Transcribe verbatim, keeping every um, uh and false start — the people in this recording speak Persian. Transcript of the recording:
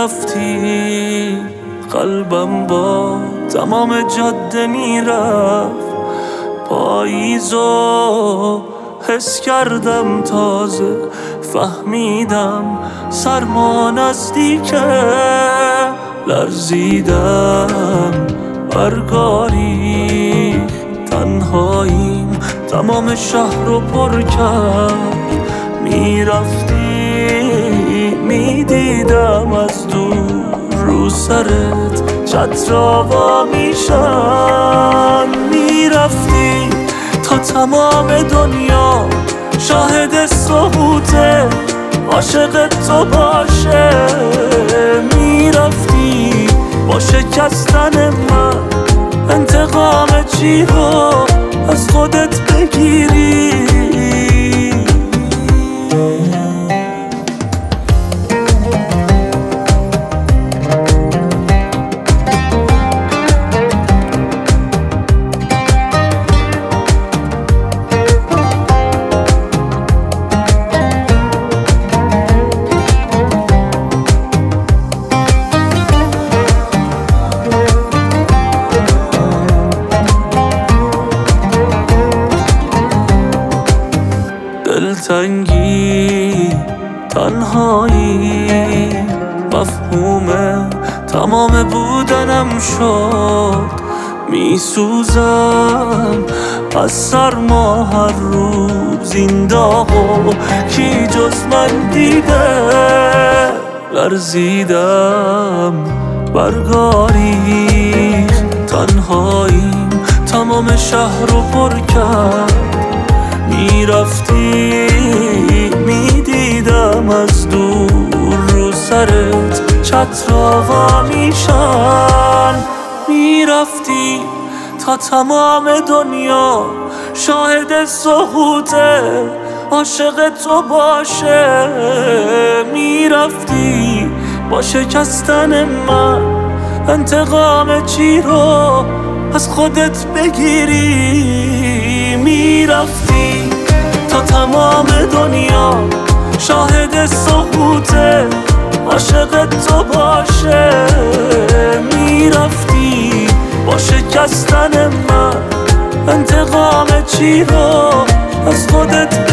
میرفتی قلبم با تمام جاده میرفت. پاییزو حس کردم تازه، فهمیدم سرما نزدیکه. لرزیدم برگاری تنهاییم تمام شهر رو پر کرد. میرفتی میدیدم از دور رو سرت چترا وا میشن. میرفتی تا تمام دنیا شاهد سقوطه عاشق تو باشه. میرفتی با شکستن من انتقام چی رو از خودت بگیری. دلتنگی تنهایی مفهوم تمام بودنم شد. میسوزم از سرما هر روز این داغو کی جز من دیده. لرزیدم برگاری تنهاییم تمام شهر رو پر کرد. میرفتی میدیدم از دور رو سرت چترا وا میشن. میرفتی تا تمام دنیا شاهد سقوطه عاشق تو باشه. میرفتی با شکستن من انتقام چی رو از خودت بگیری. میرفتی تا تمام دنیا شاهد سقوطه عاشق تو باشه. میرفتی با شکستن من انتقام چی رو از خودت